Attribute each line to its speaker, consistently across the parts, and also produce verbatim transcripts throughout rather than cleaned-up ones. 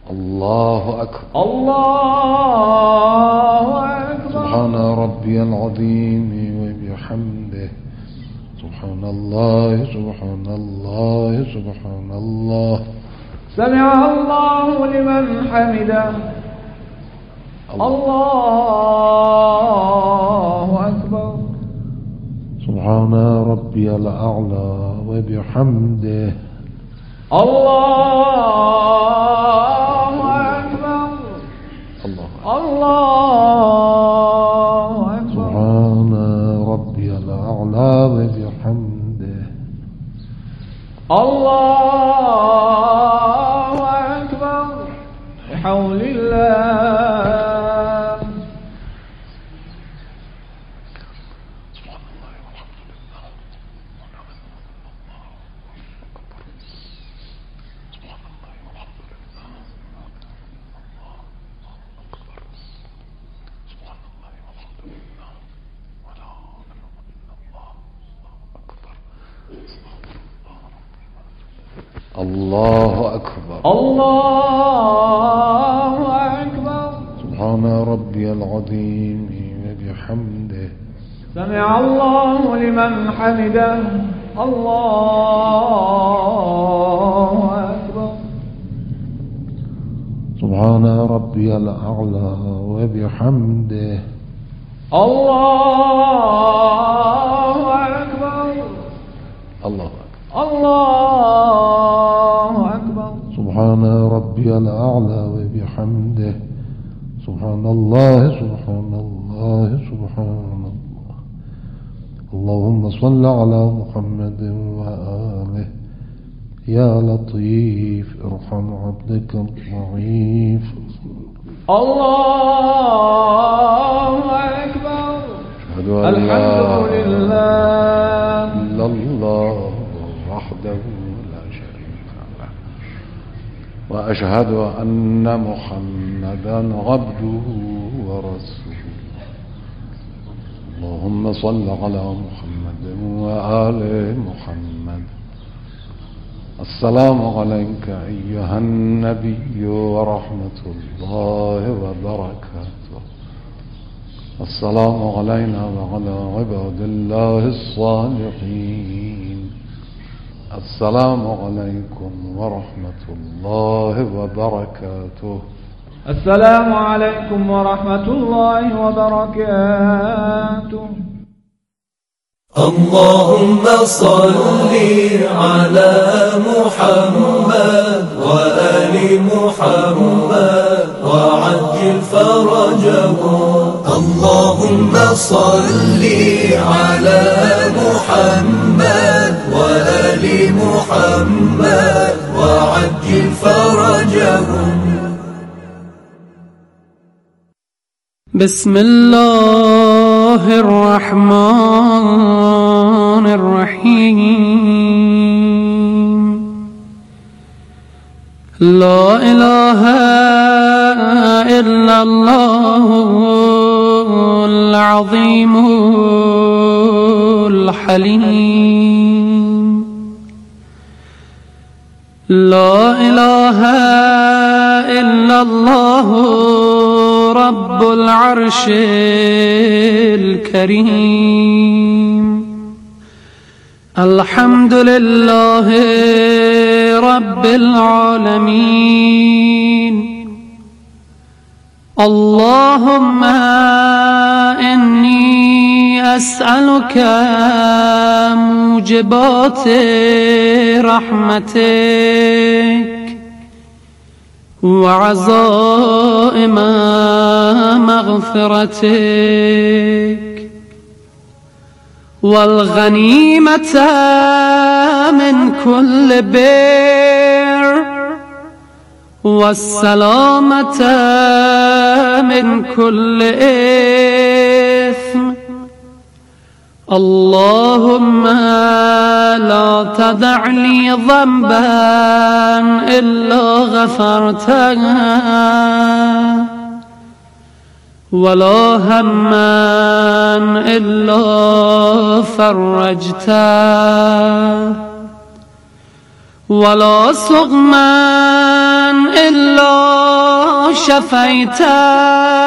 Speaker 1: الله أكبر.
Speaker 2: الله أكبر.
Speaker 1: سبحان ربي العظيم وبحمده. سبحان الله سبحان الله سبحان الله.
Speaker 2: سمع الله لمن حمده. الله أكبر.
Speaker 1: سبحان ربي الأعلى وبحمده.
Speaker 2: الله أكبر.
Speaker 1: الله
Speaker 2: الله أكبر.
Speaker 1: سبحان ربي الأعلى وبحمده.
Speaker 2: الله أكبر. بحول الله.
Speaker 1: الله أكبر.
Speaker 2: الله أكبر.
Speaker 1: سبحان ربي العظيم وبحمده.
Speaker 2: سمع الله لمن حمده. الله أكبر.
Speaker 1: سبحان ربي الأعلى وبحمده.
Speaker 2: الله أكبر.
Speaker 1: الله
Speaker 2: الله أكبر.
Speaker 1: سبحان ربي الأعلى وبحمده. سبحان الله سبحان الله سبحان الله. اللهم صل على محمد وآله. يا لطيف ارحم عبدك الضعيف.
Speaker 2: الله أكبر. الحمد لله
Speaker 1: إلا الله وحده لا شريك له وأشهد أن محمدا عبده ورسوله. اللهم صل على محمد وآل محمد. السلام عليك أيها النبي ورحمة الله وبركاته. السلام علينا وعلى عباد الله الصالحين. السلام عليكم ورحمة الله وبركاته.
Speaker 2: السلام عليكم ورحمة الله وبركاته.
Speaker 3: اللهم صل على محمد وآل محمد وعجل فرجهم. اللهم صل على محمد وآل محمد وعجل فرجهم.
Speaker 4: بسم الله الرحمن الرحيم. لا إله إلا الله العظيم الحليم. لا إله إلا الله رب العرش الكريم. الحمد لله رب العالمين. اللهم إني أسألك موجبات رحمتك وعزائم مغفرتك والغنيمة من كل بر والسلامة من كل إثم. اللهم لا تدع لي ذنبا إلا غفرته ولا هما إلا فرجته ولا سقما إلا شفيته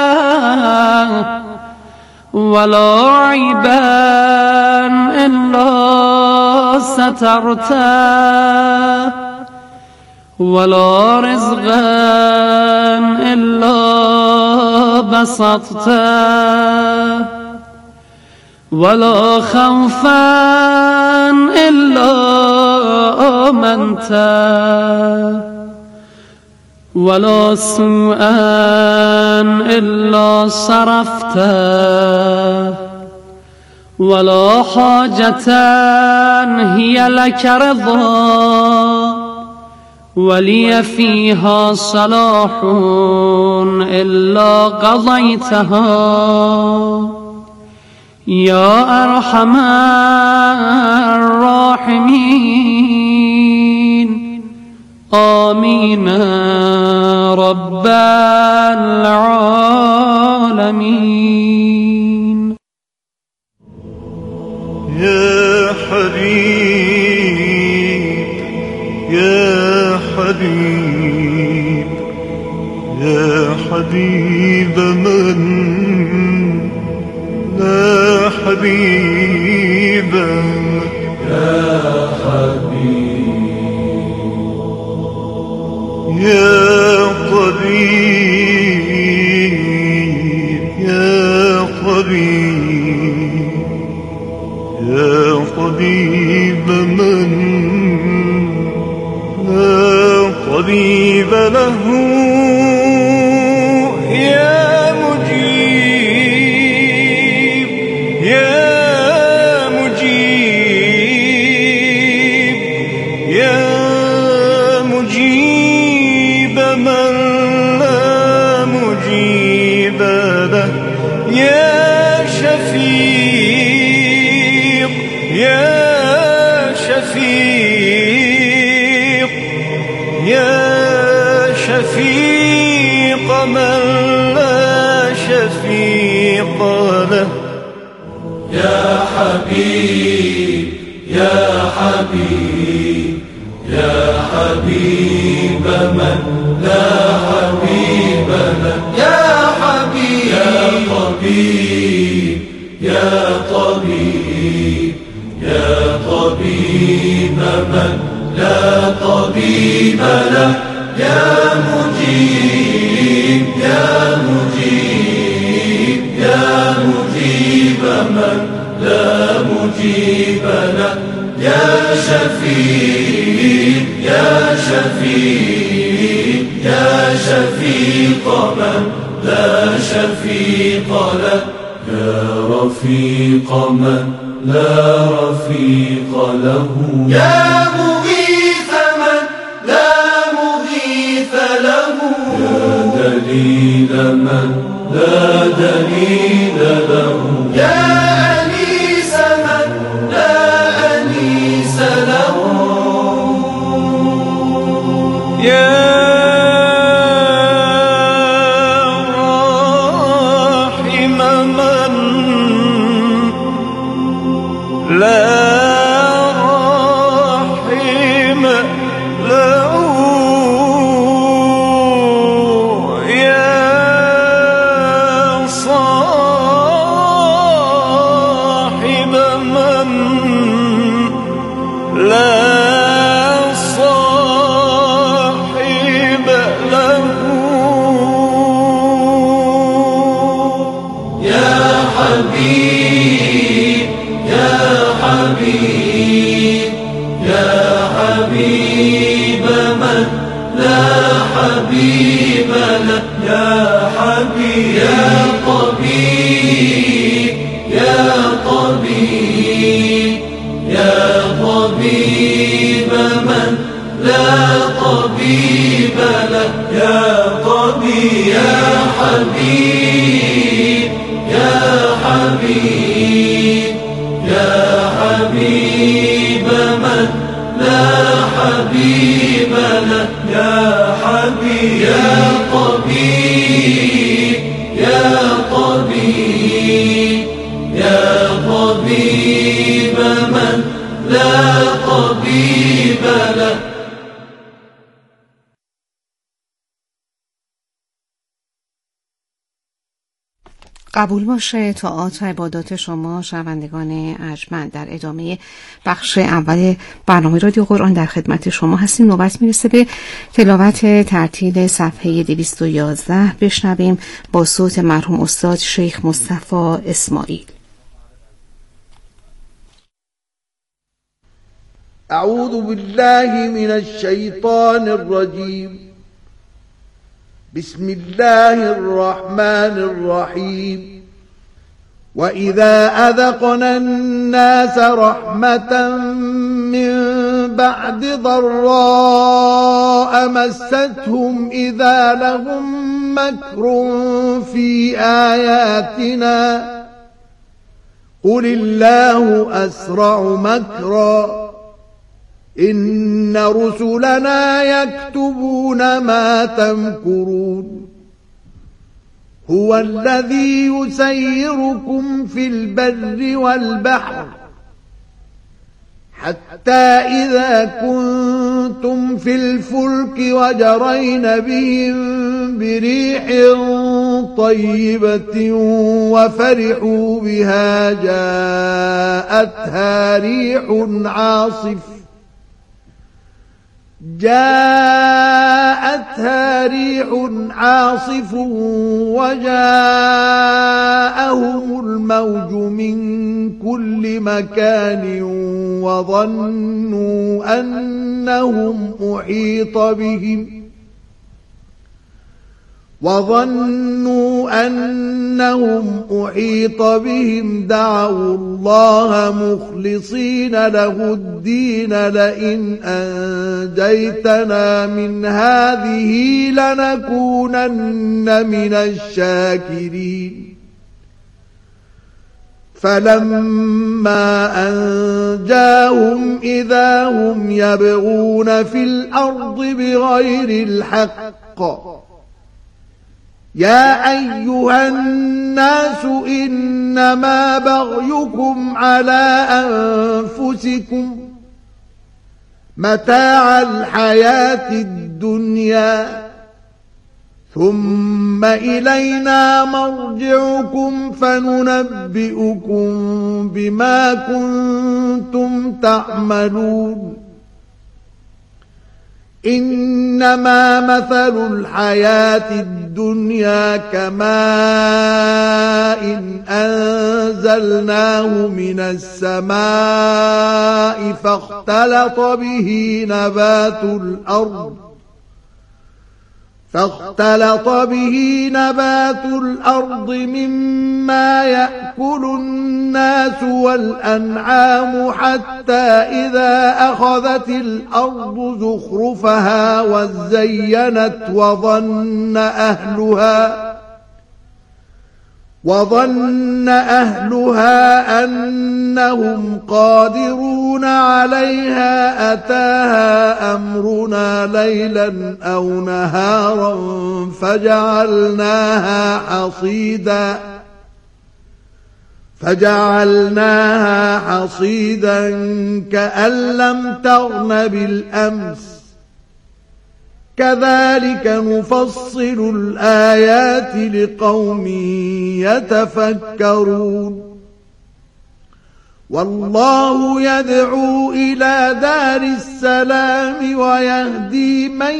Speaker 4: ولا عيبا إلا سترته ولا رزقا إلا بسطته ولا خوفا إلا آمنته ولا سوءا إلا صرفته ولا حاجة هي لك رضا ولي فيها صلاح إلا قضيتها يا أرحم الراحمين آمين رب العالمين.
Speaker 3: يا حبيب يا حبيب يا حبيب من لا حبيب يا حبيب يا طبيب يا طبيب يا طبيب من لا طبيب له يا مجيب يا مجيب يا مجيب من لا مجيب له يا شفيق يا شفيق يا شفيق من لا شفيق له
Speaker 5: يا حبيب يا حبيب يا حبيب من لا حبيب له يا حبيب يا طبيب يا طبيب يا طبيب من لا طبيب له يا مجيب يا مجيب يا مجيب من لا مجيب له يا شفيق يا شفيق يا شفيق من لا شفيق له يا رفيق من لا رفيق له يا مغيث من لا مغيث له يا دليل من لا دليل له يا أنيس من لا أنيس له يا لا رحم له يا صاحب من لا صاحب له يا حبيب يا حبيب يا حبيب من لا حبيب له يا حبيب يا طبيب يا طبيب يا طبيب من لا طبيب له يا طبيب يا حبيب يا حبيب يا حبيب من لا حبيب له يا حبيب يا طبيب يا طبيب يا طبيب من لا طبيب له
Speaker 6: قبول باشه طاعات و عبادات شما شنوندگان ارجمند. در ادامه بخش اول برنامه رادیو قرآن در خدمت شما هستیم. نوبت میرسه به تلاوت ترتیل صفحه دویست و یازده. بشنویم با صوت مرحوم استاد شیخ مصطفی اسماعیل.
Speaker 7: اعوذ بالله من الشیطان الرجیم. بسم الله الرحمن الرحيم. وإذا أذقنا الناس رحمة من بعد ضراء مستهم إذا لهم مكر في آياتنا قل الله أسرع مكرا إن رسلنا يكتبون ما تمكرون. هو الذي يسيركم في البر والبحر حتى إذا كنتم في الفلك وجرين بهم بريح طيبة وفرحوا بها جاءتها ريح عاصف جاءتها ريح عاصف وجاءهم الموج من كل مكان وظنوا أنهم أحيط بهم وظنوا أنهم أحيط بهم دعوا الله مخلصين له الدين لئن أنجيتنا من هذه لنكونن من الشاكرين. فلما أنجاهم إذا هم يبغون في الأرض بغير الحق. يا أيها الناس إنما بغيكم على أنفسكم متاع الحياة الدنيا ثم إلينا مرجعكم فننبئكم بما كنتم تعملون. إنما مثل الحياة الدنيا كماء أنزلناه من السماء فاختلط به نبات الأرض فاختلط به نبات الأرض مما يأكل الناس والأنعام حتى إذا أخذت الأرض زخرفها وزينت وظن أهلها وظن أهلها أنهم قادرون عليها أتاها أمرنا ليلا أو نهارا فجعلناها حصيدا فجعلناها حصيدا كأن لم تغن بالأمس كذلك نفصل الآيات لقوم يتفكرون. والله يدعو إلى دار السلام ويهدي من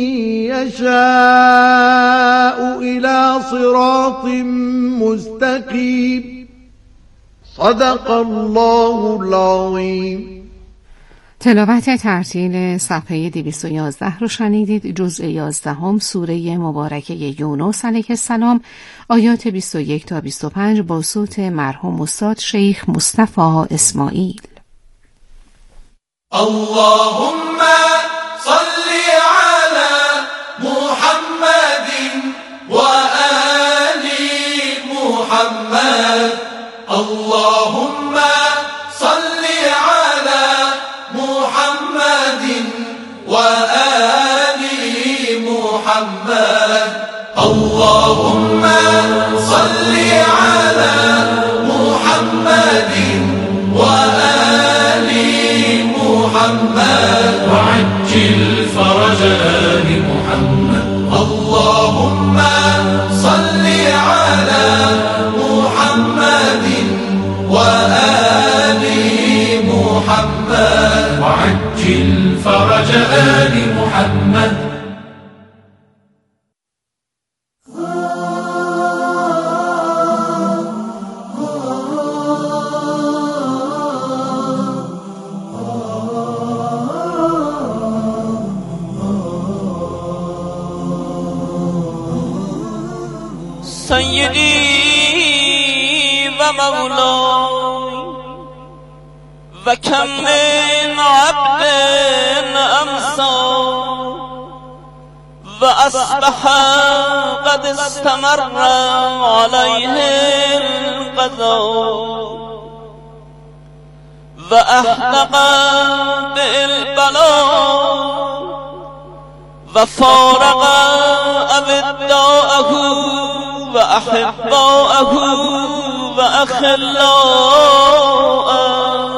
Speaker 7: يشاء إلى صراط مستقيم. صدق الله العظيم.
Speaker 6: تلاوت ترتیل صفحه دویست و یازده رو شنیدید. جزء یازدهم سوره مبارکه یونس علیه السلام، آیات بیست و یک تا بیست و پنج با صوت مرحوم استاد شیخ مصطفی اسماعیل.
Speaker 5: اللهم صل على محمد و آل محمد. اللهم صل على محمد و آل محمد. اللهم صل على محمد و آل محمد وعجل فرجا لمحمد. اللهم صل على محمد
Speaker 3: سیدی و مولای و کم من عبد امسا و اصبح قد استمر علیه القضا و احلق بالبلا و فارق اوداءه و احباءه و اخلاءه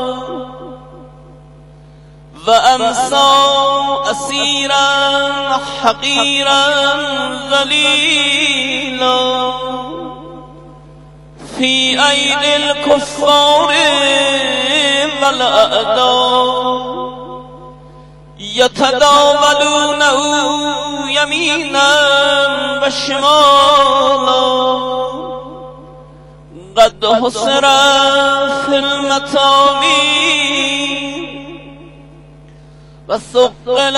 Speaker 3: و امسا اسیرا حقیرا ذلیلا فی ایدی الکفار والاعداء یتداولونه یمینا و شمالا قد حسر فی المطامی و ثقل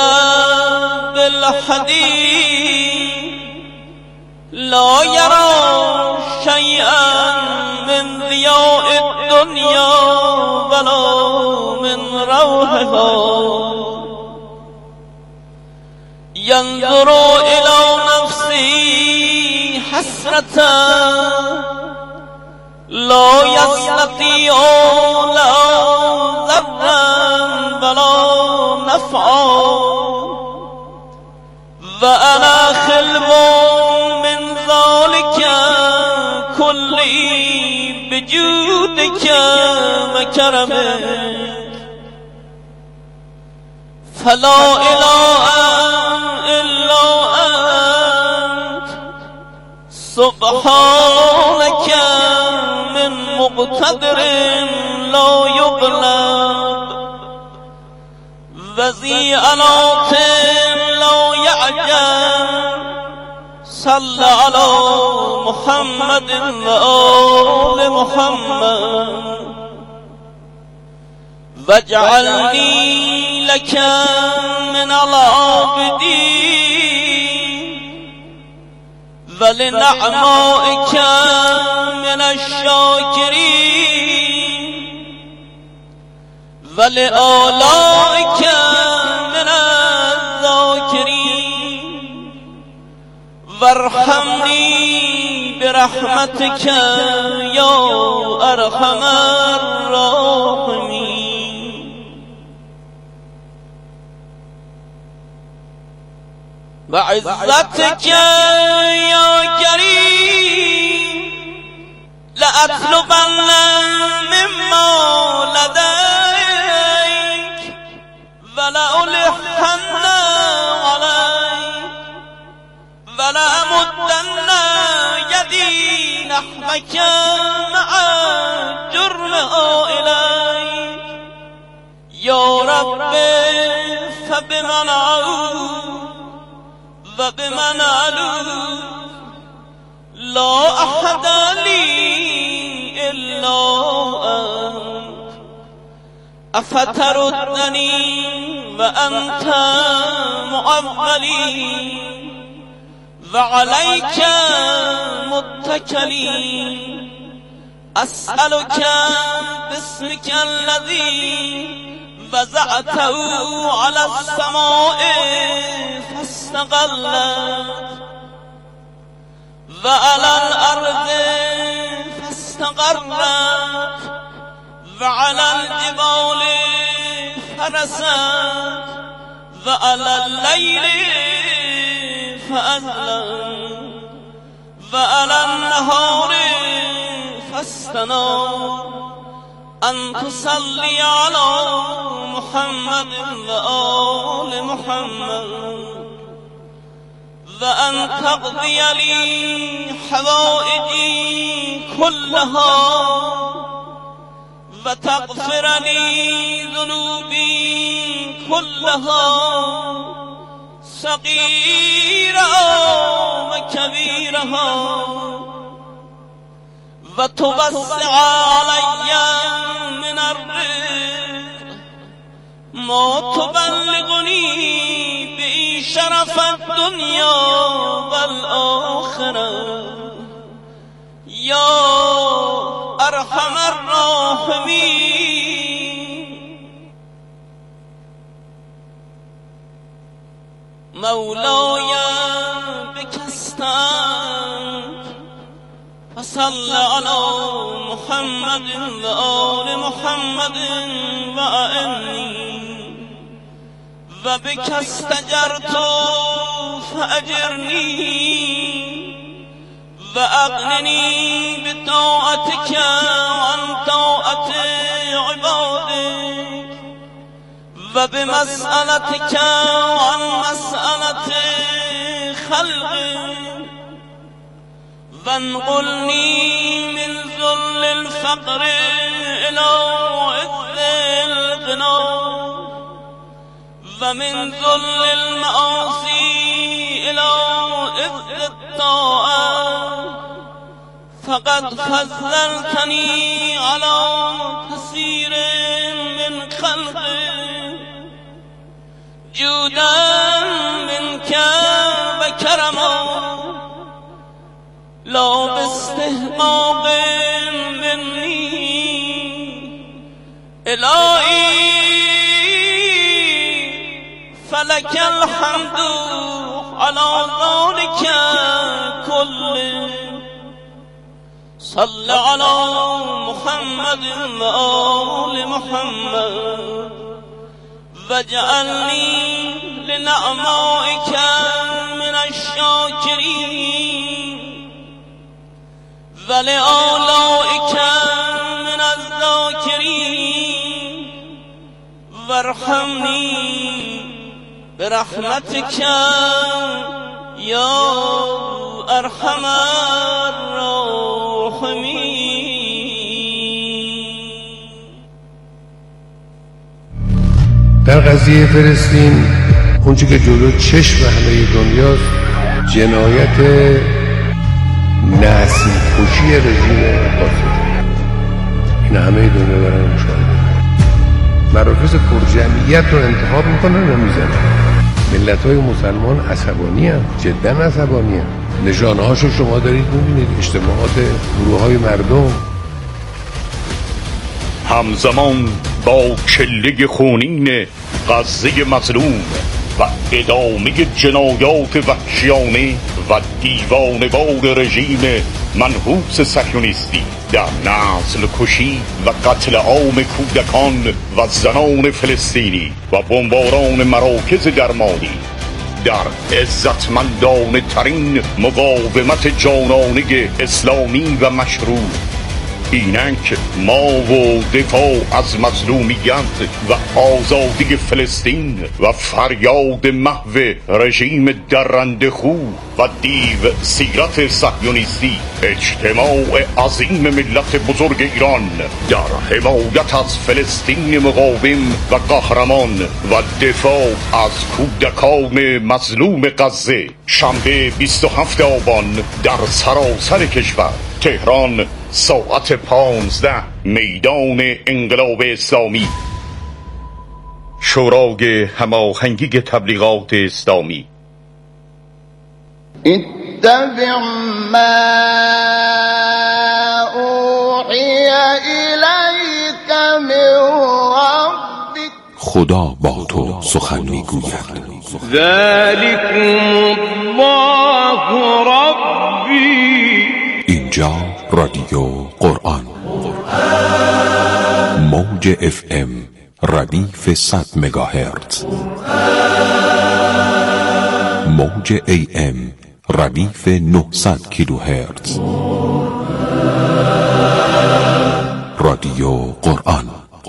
Speaker 3: بالحدید لا یرى شیئا من ضیاء الدنیا ولا من روحها ينظر إلى نفسه حسرة لا يستطيع لا ضرا ولا نفعا وأنا خلو من ذلك كلي بجودك وكرمك فلا إله إلا أنت سبحانك من مقتدر لا يغلب وذي آلات لا يعجب صل على محمد وآل محمد واجعلني لك من العابدين ولنعمائك من الشاكرين ولآلائك من الذاكرين وارحمني برحمتك يا أرحم الراحمين. وعزتك يا كريم لأطلبن مما لديك ولألحن عليك ولأمدن يدي نحوك مع جرمها إليك يا رب فبمن أعوذ وبمن ألوذ لا أحد لي إلا أنت أفتردني وأنت معولي وعليك متكلي أسألك باسمك الذي وزعته على السماء فاستقلت وعلى الأرض فاستقرت وعلى الجبال فرست وعلى الليل فأظلم وعلى النهار فاستنار أن تصلي على محمد وآل محمد وأن تقضي لي حوائجي كلها وتغفر لي ذنوبي كلها صغيرها وكبيرها وتوسع علي من الرزق ما تبلغني به شرف الدنيا والآخرة یا ارحم الراحمین مولای بکستند فصل علی محمد و آل محمد و ائنی و بک استجرت فاجرنی و اغننی بطاعتک عن طاعت عبادک و بمسألتک عن مسألت خلقک وانقلنی من ذل الفقر الى عز الغنا و من ذل المعاصی الى عز الطاعه فقد فضلتنی على كثير من خلقك جودا منك وكرما لا باستحقاق مني الهی فلك الحمد على ذلك كله صل على محمد و آل محمد واجعلني لنعمائك من الشاكرين ولآلائك من الذاكرين وارحمني برحمتك یا ارحم الراحمین.
Speaker 8: در قضیه فلسطین اونچه که جلو چشم همه دنیاست جنایت نسل کشی رژیم قاسم. این همه دنیا دارن مشاهده. مراکز پرجمعیت رو انتخاب میکنن و میزنن. ملت‌های مسلمان عصبانی هم، جدا عصبانی هم. نشانه هاشو شما دارید میبینید، اجتماعات گروه‌های مردم.
Speaker 9: همزمان با کله خونین غزه مظلوم و ادامه جنایات وحشیانه و دیوانه‌وار رژیم منحوس صهیونیستی در نسل کشی و قتل عام کودکان و زنان فلسطینی و بمباران مراکز درمانی در عزتمندانه ترین مقاومت جانانه اسلامی و مشروع، اینک ما و دفاع از مظلومیت و آزادی فلسطین و فریاد محو رژیم درنده خو و دیو سیرت صهیونیستی، اجتماع عظیم ملت بزرگ ایران در حمایت از فلسطین مقاوم و قهرمان و دفاع از کودکان مظلوم غزه، شنبه بیست و هفتم آبان در سراسر کشور، تهران، ساعت پانزده، میدان انقلاب اسلامی. شورای هماهنگی تبلیغات اسلامی.
Speaker 7: اتبع ما اوحی الیک من ربک.
Speaker 10: خدا با تو سخن میگوید.
Speaker 7: ذلکم الله ربی.
Speaker 10: اینجا رادیو قرآن، موج اف ام ردیف صد مگاهرتز، موج ای ام ردیف نهصد کیلوهرتز. رادیو قرآن.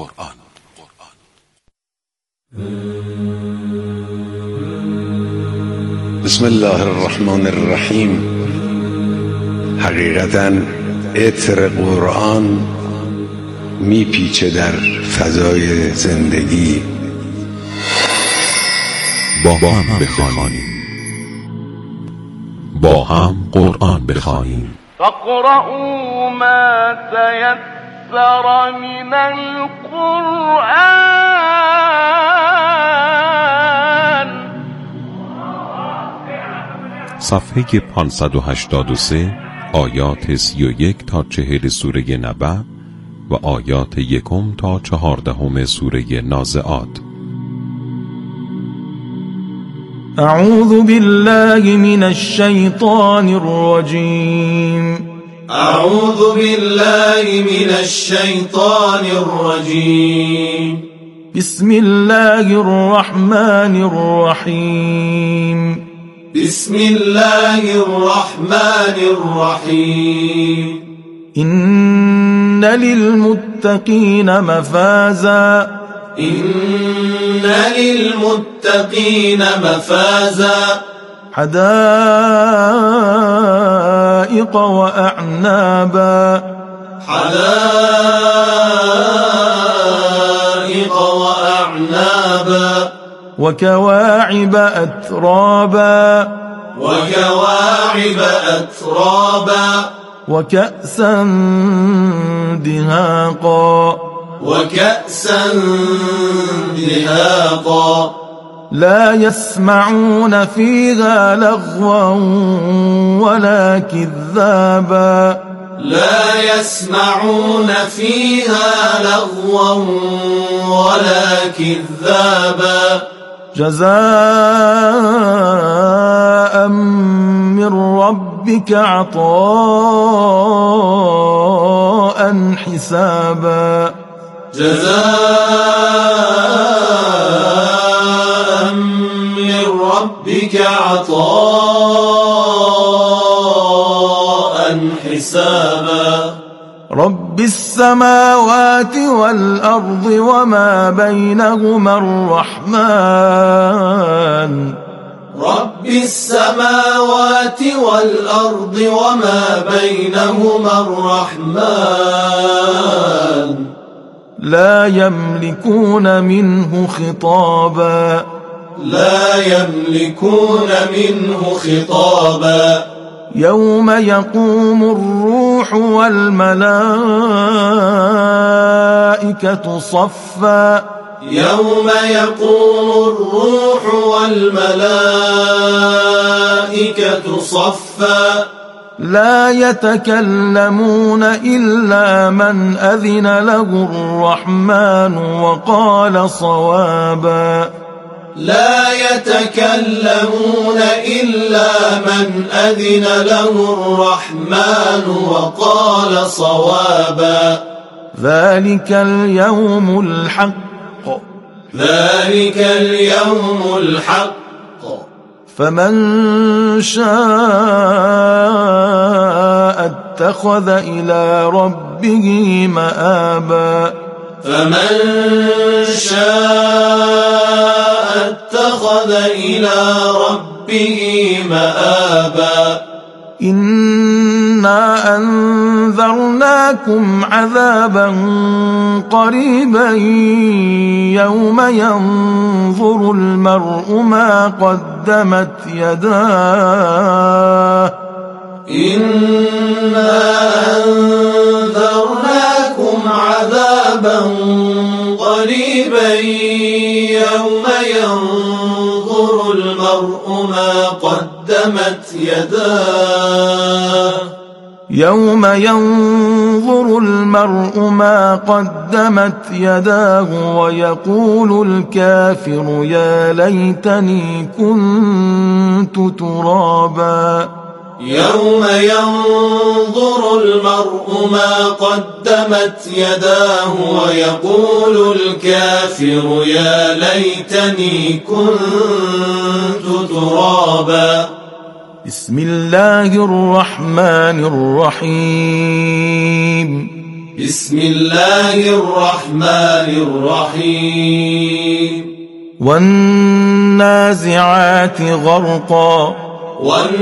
Speaker 8: بسم الله الرحمن الرحیم. حقیقتاً عطر قرآن میپیچه در فضای زندگی.
Speaker 10: با هم بخوانیم، با هم قرآن بخوانیم.
Speaker 7: فاقرؤوا ما تيسر من القرآن.
Speaker 10: صفحه پانصد و هشتاد و سه، آیات سی و یک تا چهل سوره نبأ و آیات یکم تا چهاردهم سوره نازعات.
Speaker 2: اعوذ بالله من الشیطان الرجیم.
Speaker 5: اعوذ بالله من الشیطان الرجیم.
Speaker 2: بسم الله الرحمن الرحیم.
Speaker 5: بسم الله الرحمن الرحیم.
Speaker 2: إن للمتقين مفازا.
Speaker 5: إن للمتقين مفازا.
Speaker 2: حدائق وأعنابا.
Speaker 5: حدائق وأعنابا.
Speaker 2: وكواعب أترابا.
Speaker 5: وكواعب أترابا.
Speaker 2: وكأسا دهاقا.
Speaker 5: وكأسا دهاقا.
Speaker 2: لا يسمعون فيها لغوا ولا كذابا.
Speaker 5: لا يسمعون فيها لغوا ولا كذابا.
Speaker 2: جزاء من ربك عطاء حسابا.
Speaker 5: جزاء من ربك عطاء حسابا.
Speaker 2: رب السماوات والأرض وما بينهما الرحمن.
Speaker 5: رب السماوات والأرض وما بينهما الرحمن.
Speaker 2: لا يملكون منه خطابا.
Speaker 5: لا يملكون منه خطابا.
Speaker 2: يوم يقوم الروح والملائكة صفا.
Speaker 5: يوم يقوم الروح والملائكة صفا.
Speaker 2: لا يتكلمون إلا من أذن له الرحمن وقال صوابا.
Speaker 5: لا يتكلمون إلا من أذن له الرحمن وقال صوابا.
Speaker 2: ذلك اليوم الحق.
Speaker 5: ذلك اليوم الحق.
Speaker 2: فمن شاء اتخذ إلى ربه مآبا.
Speaker 5: فمن شاء اتخذ إلى ربه مآبا.
Speaker 2: إنا أنذرناكم عذابا قريبا يوم ينظر المرء ما قدمت يداه.
Speaker 5: إنا أنذرناكم عذابا قريبا يوم ينظر المرء ما قدمت يداه.
Speaker 2: يوم ينظر المرء ما قدمت يداه ويقول الكافر يا ليتني كنت ترابا.
Speaker 5: يوم ينظر المرء ما قدمت يداه ويقول الكافر يا ليتني كنت ترابا.
Speaker 2: بسم الله الرحمن الرحيم.
Speaker 5: بسم الله الرحمن الرحيم.
Speaker 2: والنازعات غرقا.